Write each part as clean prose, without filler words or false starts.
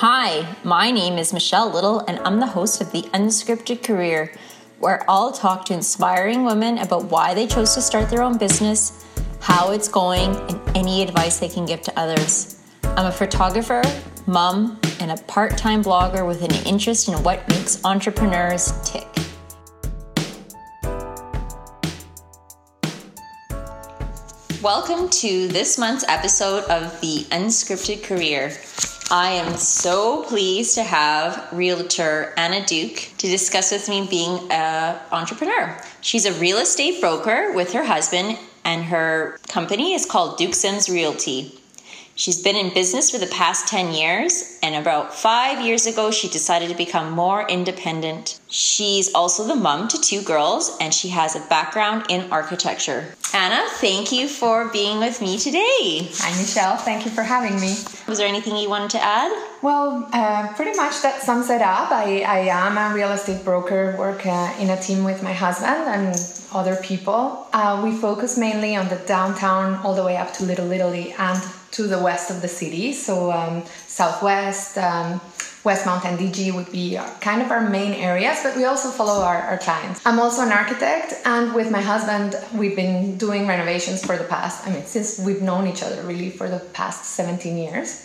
Hi, my name is Michelle Little, and I'm the host of The Unscripted Career, where I'll talk to inspiring women about why they chose to start their own business, how it's going, and any advice they can give to others. I'm a photographer, mom, and a part-time blogger with an interest in what makes entrepreneurs tick. Welcome to this month's episode of The Unscripted Career. I am so pleased to have realtor Anna Duke to discuss with me being an entrepreneur. She's a real estate broker with her husband, and her company is called Duke Sims Realty. She's been in business for the past 10 years, and about 5 years ago, she decided to become more independent. She's also the mom to 2 girls, and she has a background in architecture. Anna, thank you for being with me today. Hi, Michelle. Thank you for having me. Was there anything you wanted to add? Well, pretty much that sums it up. I am a real estate broker, work in a team with my husband and other people. We focus mainly on the downtown all the way up to Little Italy and to the west of the city. So Southwest, Westmount and DG would be kind of our main areas, but we also follow our clients. I'm also an architect, and with my husband, we've been doing renovations for the past, since we've known each other really for the past 17 years.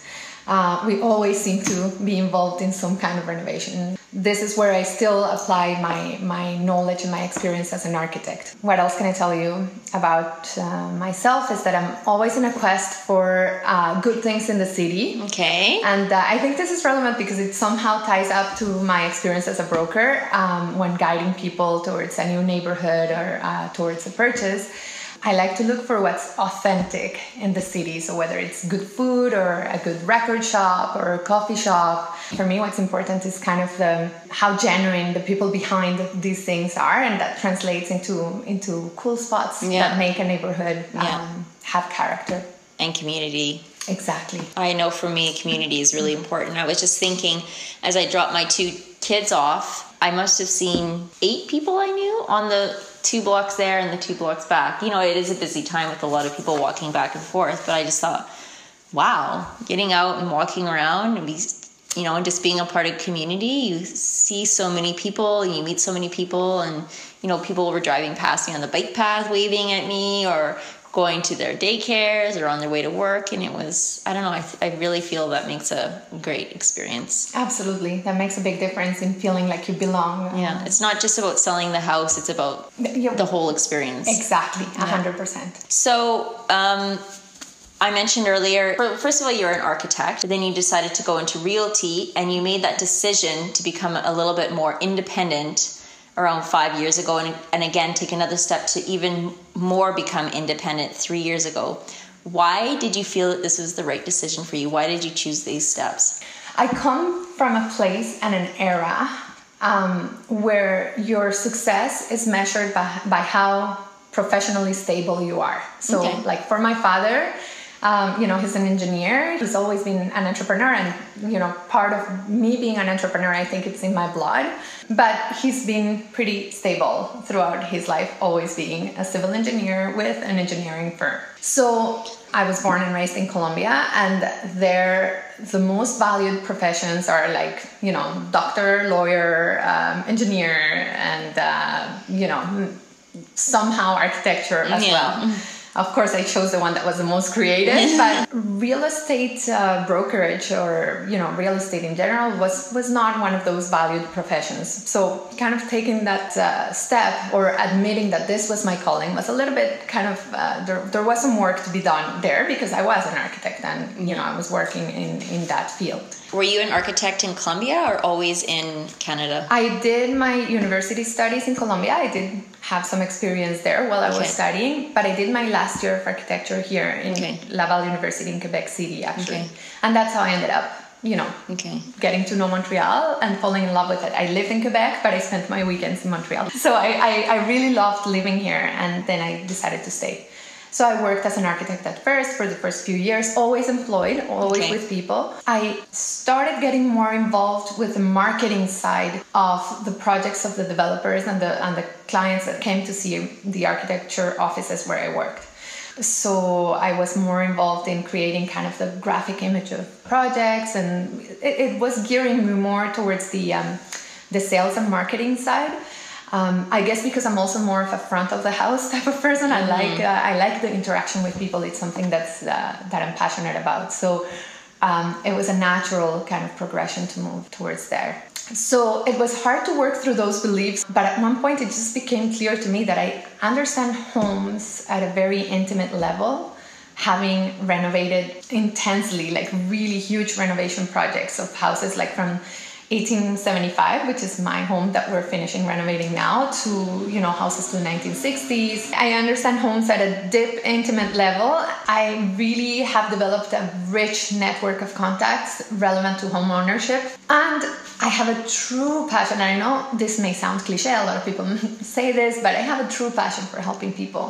We always seem to be involved in some kind of renovation. This is where I still apply my knowledge and my experience as an architect. What else can I tell you about myself is that I'm always in a quest for good things in the city. Okay. And I think this is relevant because it somehow ties up to my experience as a broker when guiding people towards a new neighborhood or towards a purchase. I like to look for what's authentic in the city. So whether it's good food or a good record shop or a coffee shop, for me what's important is kind of how genuine the people behind these things are, and that translates into cool spots that make a neighborhood have character. And community. Exactly. I know for me, community is really important. I was just thinking, as I dropped my 2 kids off, I must have seen 8 people I knew on the 2 blocks there and the 2 blocks back. You know, it is a busy time with a lot of people walking back and forth, but I just thought, wow, getting out and walking around and and just being a part of community, you see so many people, you meet so many people, and, people were driving past me on the bike path, waving at me, or going to their daycares or on their way to work. And it was, I don't know, I really feel that makes a great experience. Absolutely. That makes a big difference in feeling like you belong. Yeah. It's not just about selling the house. It's about the whole experience. Exactly. 100%. So, I mentioned earlier, first of all, you're an architect. Then you decided to go into realty, and you made that decision to become a little bit more independent around 5 years ago, and again take another step to even more become independent 3 years ago. Why did you feel that this was the right decision for you? Why did you choose these steps? I come from a place and an era where your success is measured by how professionally stable you are. So like for my father, he's an engineer. He's always been an entrepreneur, and, part of me being an entrepreneur, I think it's in my blood. But he's been pretty stable throughout his life, always being a civil engineer with an engineering firm. So I was born and raised in Colombia, and there the most valued professions are like, doctor, lawyer, engineer, and, somehow architecture as well. Of course, I chose the one that was the most creative, but real estate brokerage or, real estate in general was not one of those valued professions. So kind of taking that step or admitting that this was my calling was a little bit kind of, there was some work to be done there because I was an architect and, I was working in that field. Were you an architect in Colombia or always in Canada? I did my university studies in Colombia. I did have some experience there while I was studying, but I did my last year of architecture here in Laval University in Quebec City, actually. And that's how I ended up, getting to know Montreal and falling in love with it. I lived in Quebec, but I spent my weekends in Montreal. So I really loved living here, and then I decided to stay. So I worked as an architect at first for the first few years, always employed, always with people. I started getting more involved with the marketing side of the projects of the developers and the clients that came to see the architecture offices where I worked. So I was more involved in creating kind of the graphic image of projects, and it was gearing me more towards the sales and marketing side. I guess because I'm also more of a front of the house type of person. I like the interaction with people. It's something that I'm passionate about. So it was a natural kind of progression to move towards there. So it was hard to work through those beliefs, but at one point it just became clear to me that I understand homes at a very intimate level, having renovated intensely, like really huge renovation projects of houses like from 1875, which is my home that we're finishing renovating now, to, you know, houses to the 1960s. I understand homes at a deep, intimate level. I really have developed a rich network of contacts relevant to home ownership. And I have a true passion. I know this may sound cliche, a lot of people say this, but I have a true passion for helping people.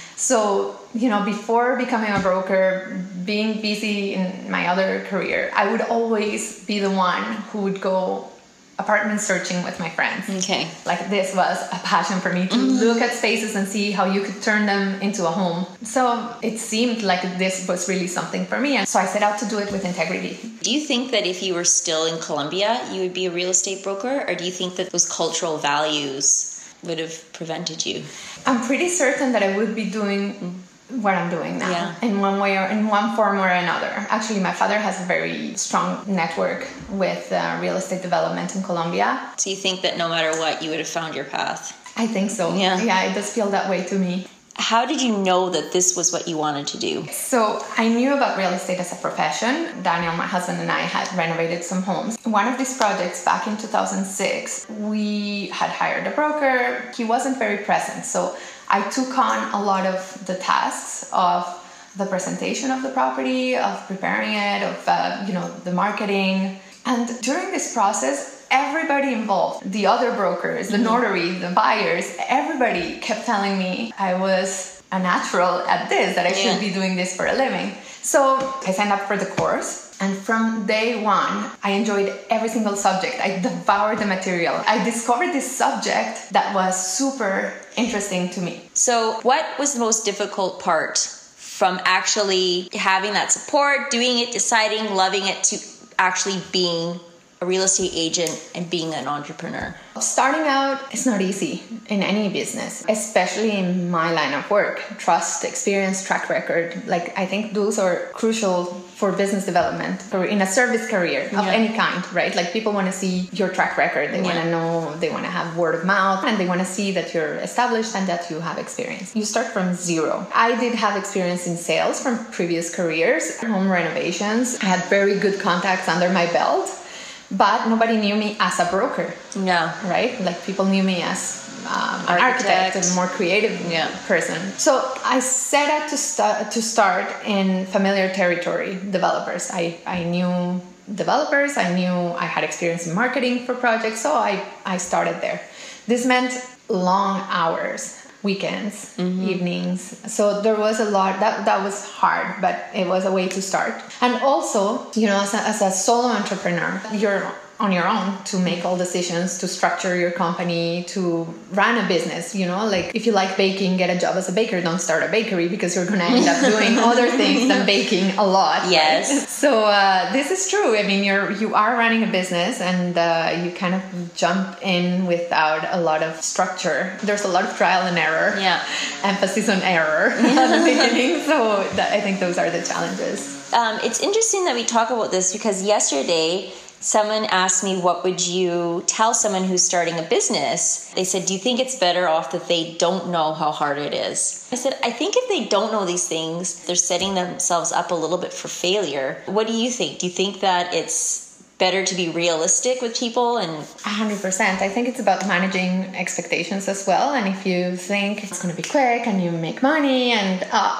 So, you know, before becoming a broker, being busy in my other career, I would always be the one who would go apartment searching with my friends. Okay. Like, this was a passion for me to look at spaces and see how you could turn them into a home. So it seemed like this was really something for me. And so I set out to do it with integrity. Do you think that if you were still in Colombia, you would be a real estate broker? Or do you think that those cultural values would have prevented you? I'm pretty certain that I would be doing what I'm doing now, in one way or in one form or another. Actually, my father has a very strong network with real estate development in Colombia. So you think that no matter what, you would have found your path? I think so. Yeah, it does feel that way to me. How did you know that this was what you wanted to do? So I knew about real estate as a profession. Daniel, my husband, and I had renovated some homes. One of these projects back in 2006, we had hired a broker. He wasn't very present, so I took on a lot of the tasks of the presentation of the property, of preparing it, of the marketing. And during this process, everybody involved, the other brokers, the notary, the buyers, everybody kept telling me I was a natural at this, that I should be doing this for a living. So I signed up for the course. And from day one, I enjoyed every single subject. I devoured the material. I discovered this subject that was super interesting to me. So what was the most difficult part from actually having that support, doing it, deciding, loving it, to actually being a real estate agent and being an entrepreneur? Starting out is not easy in any business, especially in my line of work. Trust, experience, track record. Like, I think those are crucial for business development or in a service career of any kind, right? Like, people want to see your track record. They want to know, they want to have word of mouth, and they want to see that you're established and that you have experience. You start from zero. I did have experience in sales from previous careers, home renovations. I had very good contacts under my belt. But nobody knew me as a broker. Yeah. Right? Like, people knew me as an architect, a more creative person. So I set out to start in familiar territory, developers. I knew developers. I knew I had experience in marketing for projects. So I started there. This meant long hours, weekends, evenings. So there was a lot that was hard, but it was a way to start. And also, you know, as a solo entrepreneur, you're on your own to make all decisions, to structure your company, to run a business. You know, like, if you like baking, get a job as a baker. Don't start a bakery, because you're going to end up doing other things than baking a lot. Yes. Right? So this is true. I mean, you are running a business, and you kind of jump in without a lot of structure. There's a lot of trial and error. Yeah. Emphasis on error at the beginning. So I think those are the challenges. It's interesting that we talk about this, because yesterday someone asked me, what would you tell someone who's starting a business? They said, do you think it's better off that they don't know how hard it is? I said, I think if they don't know these things, they're setting themselves up a little bit for failure. What do you think? Do you think that it's better to be realistic with people? And 100%. I think it's about managing expectations as well. And if you think it's going to be quick and you make money, and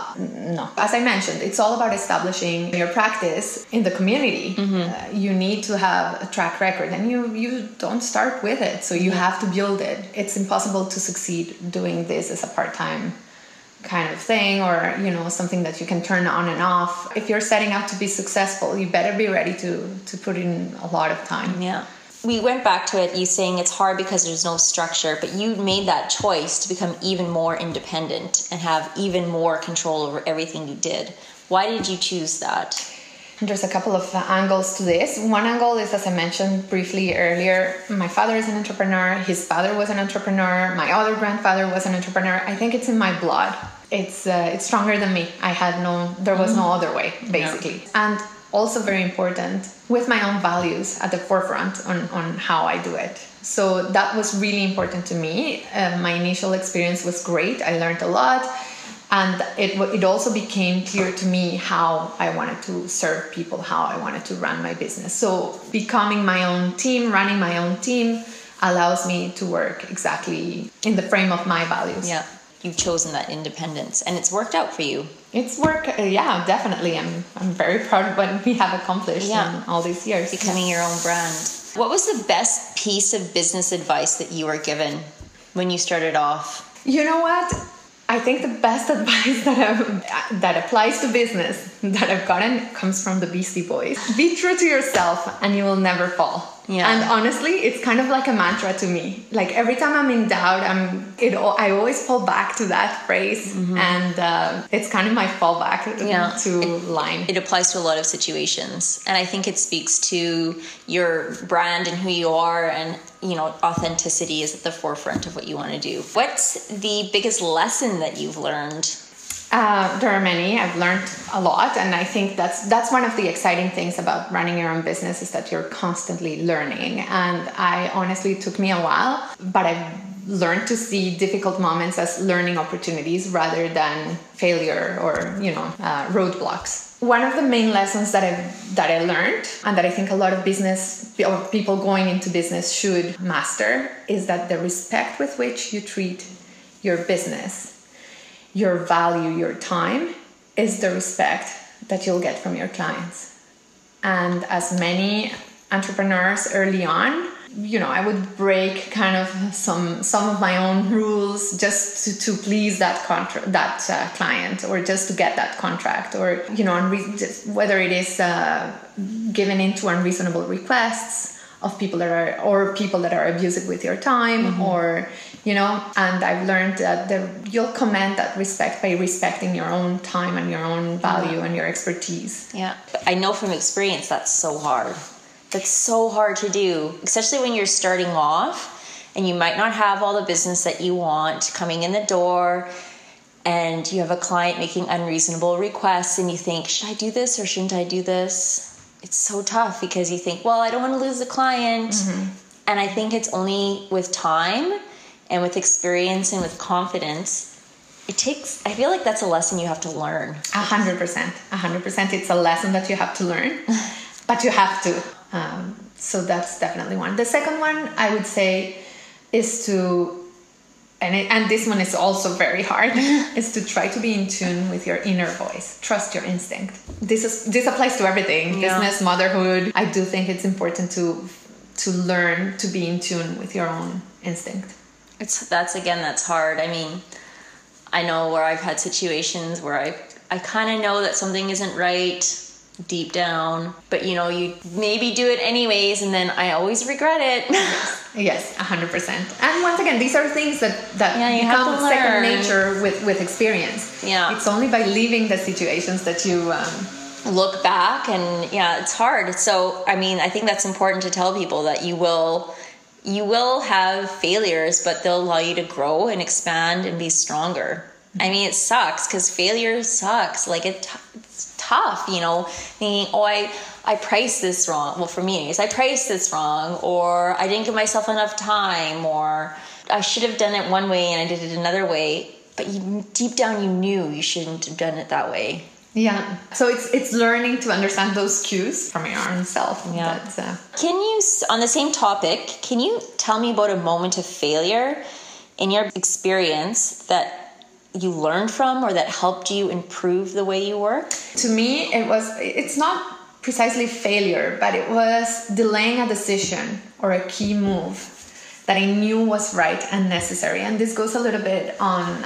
no. As I mentioned, it's all about establishing your practice in the community. You need to have a track record, and you don't start with it. So you have to build it. It's impossible to succeed doing this as a part-time kind of thing, or, you know, something that you can turn on and off. If you're setting out to be successful, you better be ready to put in a lot of time. Yeah. we went back to it, you saying it's hard because there's no structure, but you made that choice to become even more independent and have even more control over everything you did. Why did you choose that? There's a couple of angles to this. One angle is, as I mentioned briefly earlier, my father is an entrepreneur. His father was an entrepreneur. My other grandfather was an entrepreneur. I think it's in my blood. It's stronger than me. There was no other way, basically. Yeah. And also very important, with my own values at the forefront on how I do it. So that was really important to me. My initial experience was great. I learned a lot. And it also became clear to me how I wanted to serve people, how I wanted to run my business. So becoming my own team, running my own team, allows me to work exactly in the frame of my values. Yeah, you've chosen that independence, and it's worked out for you. It's worked, yeah, definitely. I'm very proud of what we have accomplished in all these years. Becoming your own brand. What was the best piece of business advice that you were given when you started off? You know what? I think the best advice that applies to business that I've gotten comes from the Beastie Boys. Be true to yourself and you will never fall. Yeah. And honestly, it's kind of like a mantra to me. Like every time I'm in doubt, I always fall back to that phrase, and it's kind of my fallback line. It applies to a lot of situations, and I think it speaks to your brand and who you are, and authenticity is at the forefront of what you want to do. What's the biggest lesson that you've learned? There are many. I've learned a lot, and I think that's one of the exciting things about running your own business is that you're constantly learning. And it took me a while, but I've learned to see difficult moments as learning opportunities rather than failure or roadblocks. One of the main lessons that I learned, and that I think a lot of business or people going into business should master, is that the respect with which you treat your business, your value, your time, is the respect that you'll get from your clients. And as many entrepreneurs early on, I would break kind of some of my own rules just to please that client, or just to get that contract, or whether it is given into unreasonable requests of people that are abusive with your time, or and I've learned that you'll command that respect by respecting your own time and your own value and your expertise. Yeah, I know from experience that's so hard. That's so hard to do, especially when you're starting off and you might not have all the business that you want coming in the door, and you have a client making unreasonable requests, and you think, should I do this or shouldn't I do this? It's so tough because you think, well, I don't want to lose the client. And I think it's only with time and with experience and with confidence, I feel like that's a lesson you have to learn. 100%. It's a lesson that you have to learn, but you have to. So that's definitely one. The second one I would say is to, and this one is also very hard, is to try to be in tune with your inner voice. Trust your instinct. This applies to everything, business, motherhood. I do think it's important to learn to be in tune with your own instinct. That's hard. I mean, I know where I've had situations where I kind of know that something isn't right deep down, but you maybe do it anyways, and then I always regret it. Yes, 100%. And once again, these are things that become second nature with experience. Yeah, it's only by leaving the situations that you look back, and it's hard. So I mean, I think that's important to tell people that you will have failures, but they'll allow you to grow and expand and be stronger. I mean, it sucks because failure sucks. Like it's tough, thinking, I priced this wrong. Well, for me anyways, I priced this wrong, or I didn't give myself enough time, or I should have done it one way and I did it another way. But deep down you knew you shouldn't have done it that way. Yeah. So it's learning to understand those cues from your own self. Yeah. Can you, on the same topic, can you tell me about a moment of failure in your experience that you learned from, or that helped you improve the way you work? To me, it's not precisely failure, but it was delaying a decision or a key move that I knew was right and necessary. And this goes a little bit on,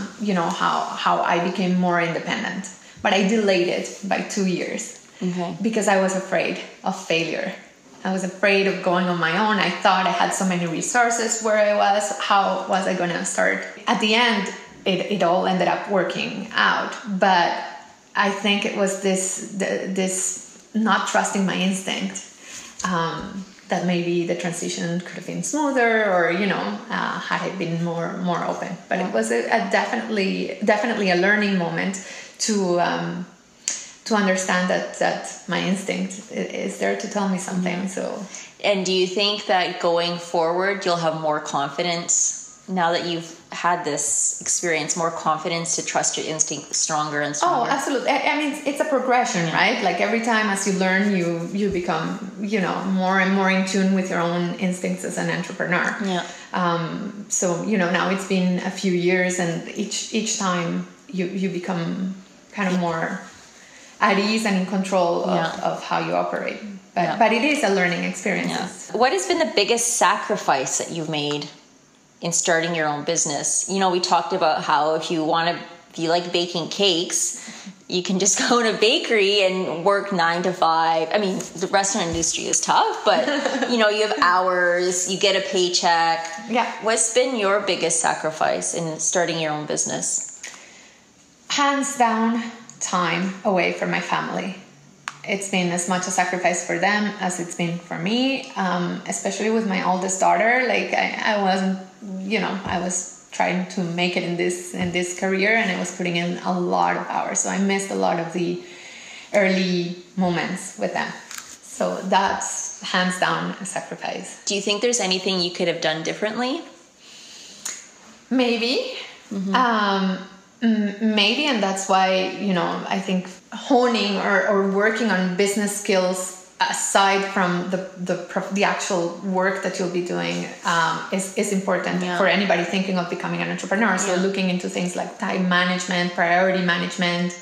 how I became more independent. But I delayed it by 2 years because I was afraid of failure. I was afraid of going on my own. I thought I had so many resources where I was. How was I going to start? At the end, it all ended up working out. But I think it was this not trusting my instinct that maybe the transition could have been smoother, or had I been more open. But it was a definitely a learning moment to understand that my instinct is there to tell me something. So, and do you think that going forward you'll have more confidence now that you've had this experience, more confidence to trust your instinct stronger and stronger? Oh, absolutely. I mean, it's a progression, right? Like every time as you learn, you become, more and more in tune with your own instincts as an entrepreneur. Yeah. So, now it's been a few years, and each time you become kind of more at ease and in control of how you operate. But it is a learning experience. Yeah. What has been the biggest sacrifice that you've made in starting your own business? We talked about how if you like baking cakes, you can just go to a bakery and work 9 to 5. I mean, the restaurant industry is tough, but you have hours, you get a paycheck. Yeah. What's been your biggest sacrifice in starting your own business? Hands down, time away from my family. It's been as much a sacrifice for them as it's been for me, especially with my oldest daughter. Like I wasn't, I was trying to make it in this career, and I was putting in a lot of hours. So I missed a lot of the early moments with them. So that's hands down a sacrifice. Do you think there's anything you could have done differently? Maybe. Maybe, and that's why, I think honing or working on business skills aside from the actual work that you'll be doing is important for anybody thinking of becoming an entrepreneur. So looking into things like time management, priority management,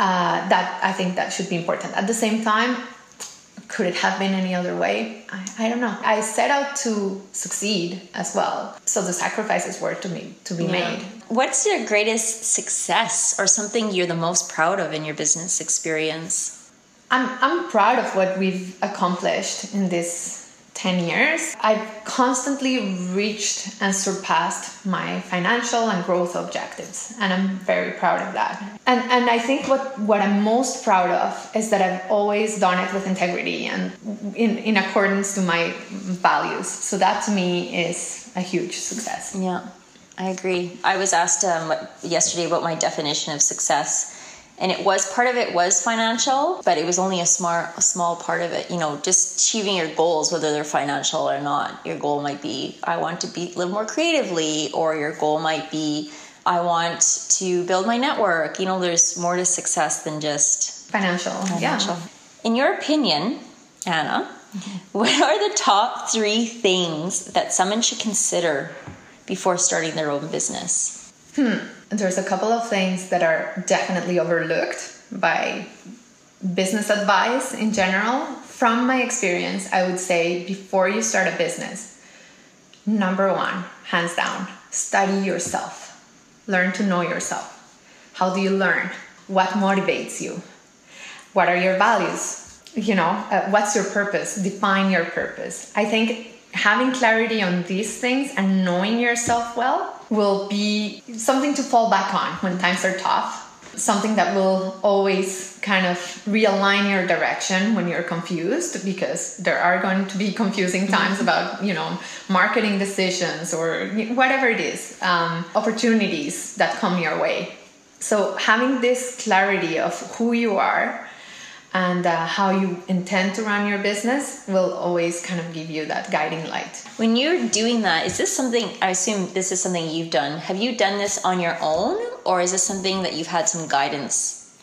that I think that should be important. At the same time, could it have been any other way? I don't know. I set out to succeed as well. So the sacrifices were to be made. What's your greatest success or something you're the most proud of in your business experience? I'm proud of what we've accomplished in this 10 years. I've constantly reached and surpassed my financial and growth objectives, and I'm very proud of that. And I think what I'm most proud of is that I've always done it with integrity and in accordance to my values. So that to me is a huge success. Yeah, I agree. I was asked yesterday about my definition of success. And part of it was financial, but it was only a small part of it. Just achieving your goals, whether they're financial or not. Your goal might be, I want to live more creatively, or your goal might be, I want to build my network. There's more to success than just financial. Yeah. In your opinion, Anna, what are the top 3 things that someone should consider before starting their own business? There's a couple of things that are definitely overlooked by business advice in general. From my experience, I would say before you start a business, number 1, hands down, study yourself. Learn to know yourself. How do you learn? What motivates you? What are your values? What's your purpose? Define your purpose. I think having clarity on these things and knowing yourself well will be something to fall back on when times are tough. Something that will always kind of realign your direction when you're confused, because there are going to be confusing times about, marketing decisions or whatever it is, opportunities that come your way. So having this clarity of who you are and how you intend to run your business will always kind of give you that guiding light. When you're doing that, is this something, I assume this is something you've done. Have you done this on your own, or is this something that you've had some guidance?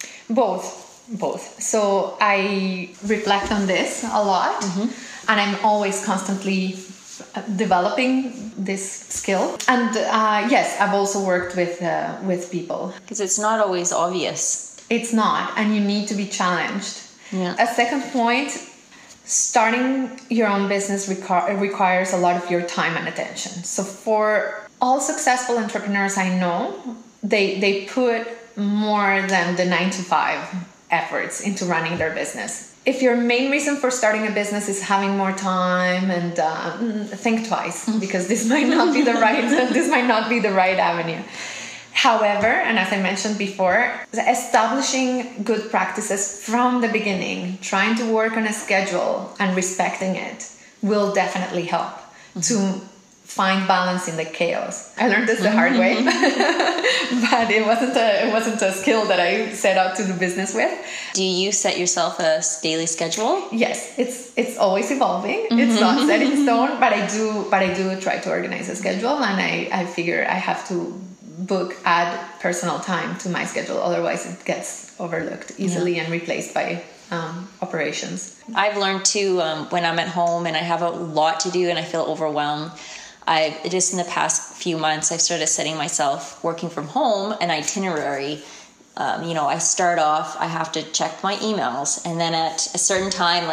Both. So I reflect on this a lot, and I'm always constantly developing this skill. And yes, I've also worked with people. Because it's not always obvious. It's not, and you need to be challenged. Yeah. A second point, starting your own business requires a lot of your time and attention. So for all successful entrepreneurs I know, they put more than the 9 to 5 efforts into running their business. if your main reason for starting a business is having more time, and think twice, because this might not be the right avenue. However, and as I mentioned before, establishing good practices from the beginning, trying to work on a schedule and respecting it will definitely help to find balance in the chaos. I learned this the hard way, but it wasn't a skill that I set out to do business with. Do you set yourself a daily schedule? Yes, it's always evolving. It's not set in stone, but I do try to organize a schedule, and I figure I have to add personal time to my schedule, otherwise it gets overlooked easily and replaced by operations. I've learned too, when I'm at home and I have a lot to do and I feel overwhelmed, just in the past few months, I've started setting myself, working from home, an itinerary. I start off, I have to check my emails, and then at a certain time,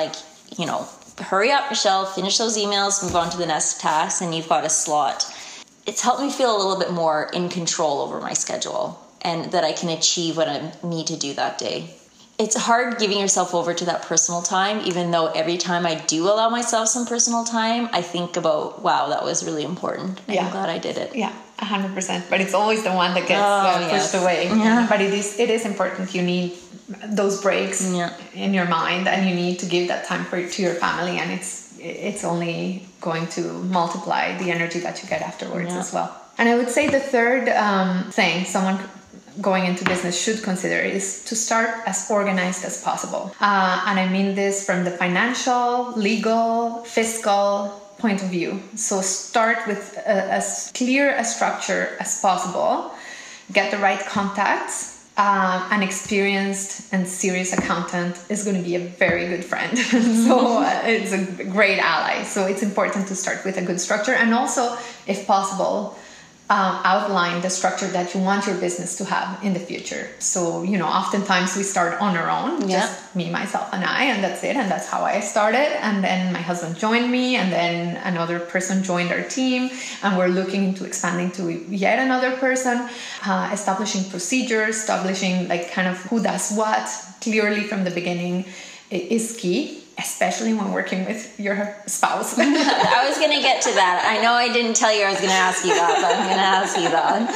hurry up, Michelle, finish those emails, move on to the next task, and you've got a slot. It's helped me feel a little bit more in control over my schedule, and that I can achieve what I need to do that day. It's hard giving yourself over to that personal time, even though every time I do allow myself some personal time, I think about, wow, that was really important. I'm glad I did it. Yeah, 100%. But it's always the one that gets pushed away. Yeah. But it is important. You need those breaks in your mind, and you need to give that time to your family, and it's only going to multiply the energy that you get afterwards as well. And I would say the third thing someone going into business should consider is to start as organized as possible. And I mean this from the financial, legal, fiscal point of view. So start with as clear a structure as possible. Get the right contacts. An experienced and serious accountant is going to be a very good friend. So it's a great ally. So it's important to start with a good structure, and also, if possible, outline the structure that you want your business to have in the future. So, oftentimes we start on our own, just me, myself, and I, and that's it. And that's how I started. And then my husband joined me, and then another person joined our team, and we're looking into expanding to yet another person, establishing procedures, establishing kind of who does what clearly from the beginning is key. Especially when working with your spouse. I was going to get to that. I know I didn't tell you I was going to ask you that, but I'm going to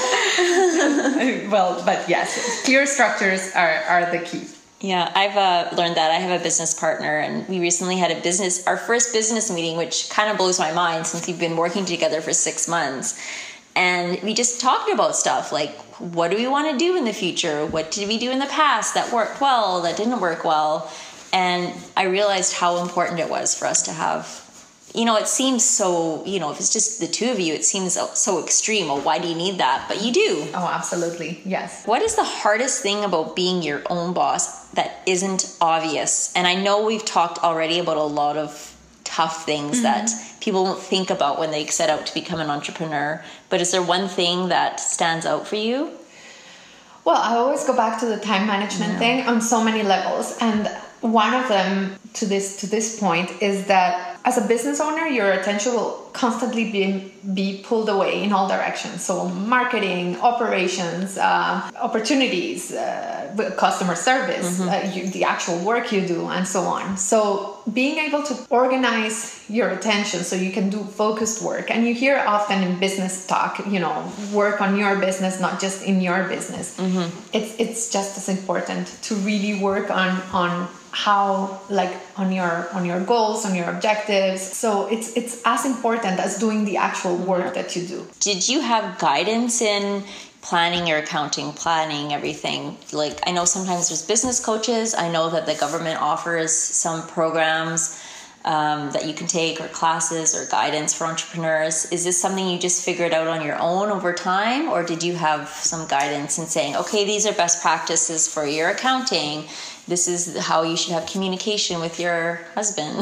ask you that. Well, but yes, clear structures are the key. Yeah, I've learned that. I have a business partner, and we recently had our first business meeting, which kind of blows my mind since we've been working together for 6 months. And we just talked about stuff like, what do we want to do in the future? What did we do in the past that worked well, that didn't work well? And I realized how important it was for us to have, it seems so, if it's just the two of you, it seems so extreme. Well, why do you need that? But you do. Oh, absolutely. Yes. What is the hardest thing about being your own boss that isn't obvious? And I know we've talked already about a lot of tough things that people don't think about when they set out to become an entrepreneur. But is there one thing that stands out for you? Well, I always go back to the time management thing on so many levels. And one of them to this point is that as a business owner, your attention will constantly be pulled away in all directions. So marketing, operations, opportunities, customer service, the actual work you do, and so on. So being able to organize your attention so you can do focused work. And you hear often in business talk, work on your business, not just in your business. It's just as important to really work on how, on your goals, on your objectives. So it's as important as doing the actual work that you do. Did you have guidance in planning your accounting, planning everything? I know sometimes there's business coaches. I know that the government offers some programs that you can take, or classes or guidance for entrepreneurs. Is this something you just figured out on your own over time, or did you have some guidance in saying, okay, these are best practices for your accounting, this is how you should have communication with your husband?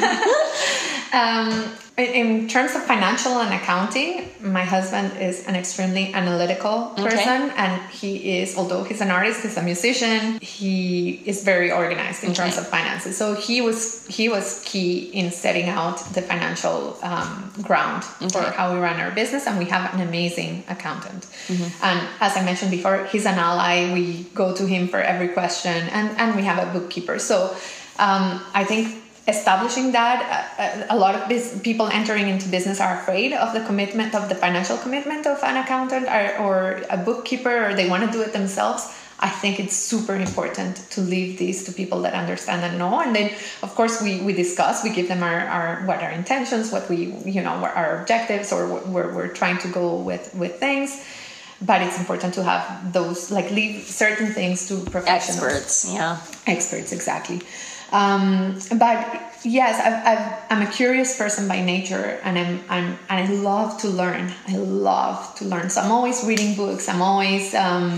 In terms of financial and accounting, my husband is an extremely analytical person, and he is, although he's an artist, he's a musician, he is very organized in terms of finances. So he was key in setting out the financial ground for how we run our business, and we have an amazing accountant. And as I mentioned before, he's an ally. We go to him for every question, and we have a bookkeeper. So I think establishing that, a lot of people entering into business are afraid of the commitment, of the financial commitment of an accountant or a bookkeeper, or they want to do it themselves. I think it's super important to leave these to people that understand and know. And then, of course, we discuss, we give them our intentions, what we, our objectives, or where we're trying to go with things. But it's important to have those, leave certain things to professionals. Experts, yeah. Experts, exactly. But yes, I'm a curious person by nature, and I love to learn. So I'm always reading books. I'm always,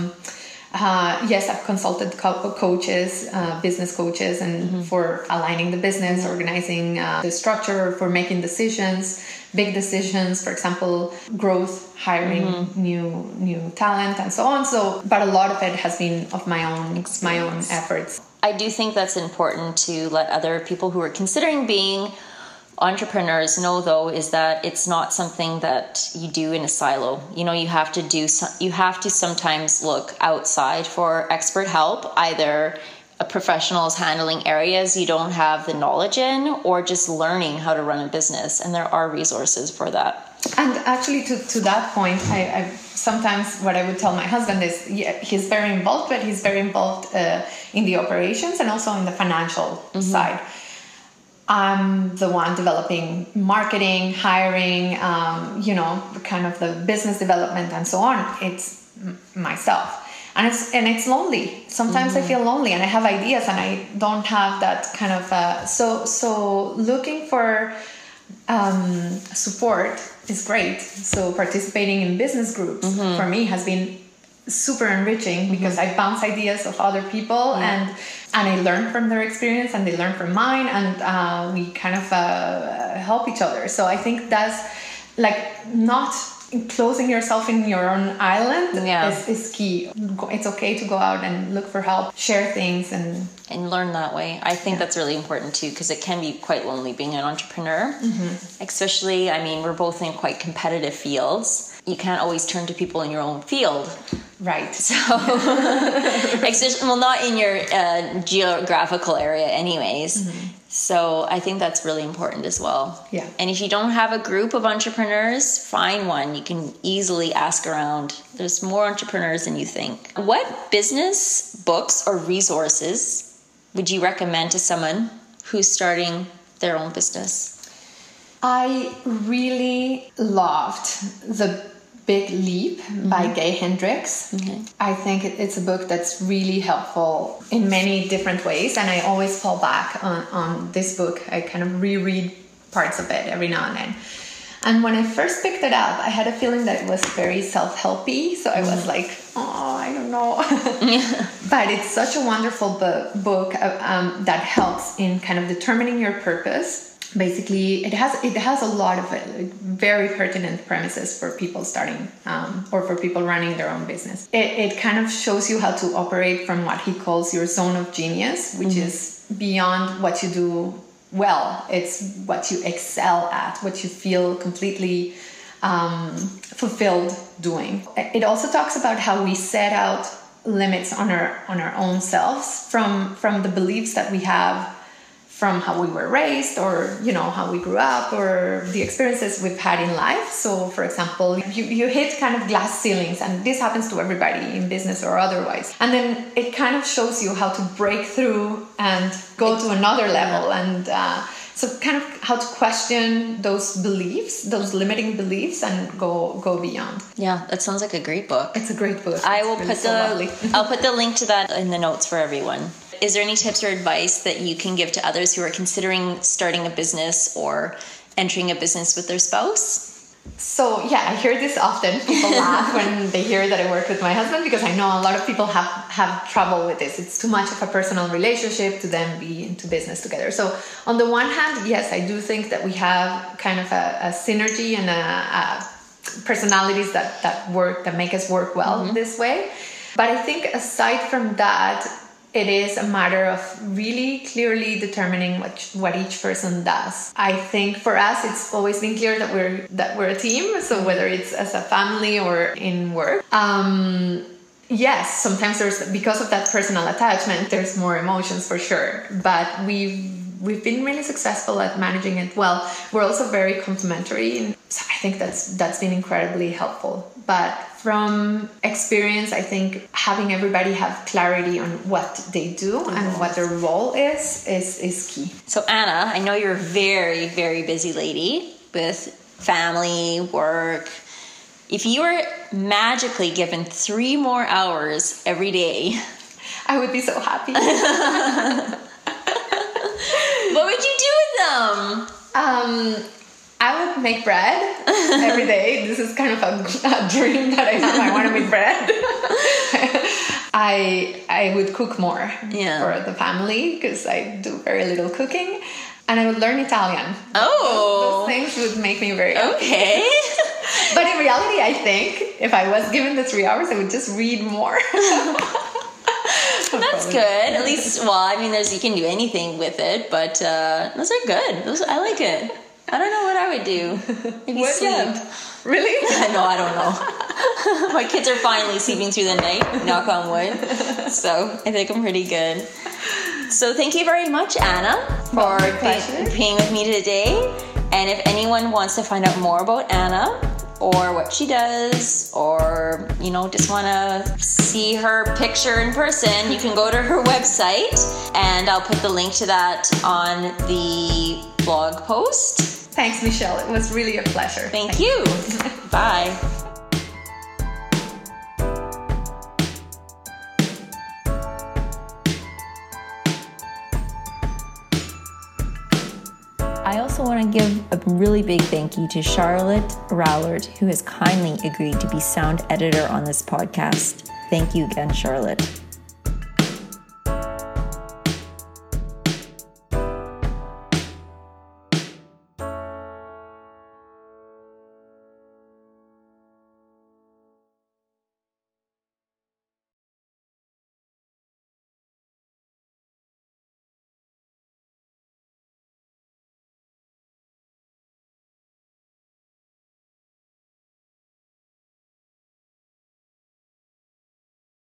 I've consulted coaches, business coaches, and for aligning the business, organizing the structure, for making decisions, big decisions, for example, growth, hiring new talent, and so on. So, but a lot of it has been of my own efforts. I do think that's important to let other people who are considering being entrepreneurs know, though, is that it's not something that you do in a silo. You have to sometimes look outside for expert help, either a professionals handling areas you don't have the knowledge in, or just learning how to run a business. And there are resources for that. And actually, to that point, I sometimes what I would tell my husband is, he's very involved, but he's very involved in the operations and also in the financial side. I'm the one developing marketing, hiring, kind of the business development and so on. It's myself. And it's lonely. Sometimes I feel lonely, and I have ideas and I don't have that kind of... So looking for support is great. So participating in business groups for me has been super enriching, because I bounce ideas of other people and I learn from their experience and they learn from mine, and we kind of help each other. So I think that's not closing yourself in your own island is key. It's okay to go out and look for help, share things, and learn that way. I think that's really important too, because it can be quite lonely being an entrepreneur. Especially, we're both in quite competitive fields. You can't always turn to people in your own field. Right. So, not in your geographical area anyways. So I think that's really important as well. Yeah. And if you don't have a group of entrepreneurs, find one. You can easily ask around. There's more entrepreneurs than you think. What business books or resources would you recommend to someone who's starting their own business? I really loved The Big Leap by Gay Hendricks. I think it's a book that's really helpful in many different ways, and I always fall back on this book. I kind of reread parts of it every now and then. And when I first picked it up, I had a feeling that it was very self-helpy, so I was like, I don't know. But it's such a wonderful book that helps in kind of determining your purpose. Basically, it has a lot of very pertinent premises for people starting or for people running their own business. It kind of shows you how to operate from what he calls your zone of genius, which is beyond what you do well. It's what you excel at, what you feel completely fulfilled doing. It also talks about how we set out limits on our own selves from the beliefs that we have from how we were raised, or how we grew up, or the experiences we've had in life. So for example, you hit kind of glass ceilings, and this happens to everybody in business or otherwise, and then it kind of shows you how to break through and go to another level, and so kind of how to question those beliefs, those limiting beliefs, and go beyond. Yeah, that sounds like a great book. It's a great book. I'll put the link to that in the notes for everyone. Is there any tips or advice that you can give to others who are considering starting a business or entering a business with their spouse? So yeah, I hear this often. People laugh when they hear that I work with my husband, because I know a lot of people have trouble with this. It's too much of a personal relationship to then be into business together. So on the one hand, yes, I do think that we have kind of a synergy and a personalities that work, that make us work well this way. But I think aside from that, it is a matter of really clearly determining what each person does. I think for us, it's always been clear that we're a team. So whether it's as a family or in work, Yes, sometimes because of that personal attachment, there's more emotions for sure. But we've been really successful at managing it well. We're also very complementary. So I think that's been incredibly helpful. But from experience, I think having everybody have clarity on what they do and what their role is key. So Anna, I know you're a very, very busy lady with family, work. If you were magically given 3 more hours every day, I would be so happy. What would you do with them? I would make bread every day. This is kind of a dream that I have. I want to make bread. I would cook more for the family because I do very little cooking. And I would learn Italian. Oh. Those things would make me very happy. Okay. But in reality, I think if I was given the 3 hours, I would just read more. That's good. At least, well, I mean, you can do anything with it, but those are good. I like it. I don't know what I would do. Maybe sleep. Really? No, I don't know. My kids are finally sleeping through the night, knock on wood. So I think I'm pretty good. So thank you very much, Anna, for being with me today. And if anyone wants to find out more about Anna or what she does, or, just want to see her picture in person, you can go to her website, and I'll put the link to that on the blog post. Thanks, Michelle. It was really a pleasure. Thank you. Bye. I also want to give a really big thank you to Charlotte Rowlert, who has kindly agreed to be sound editor on this podcast. Thank you again, Charlotte.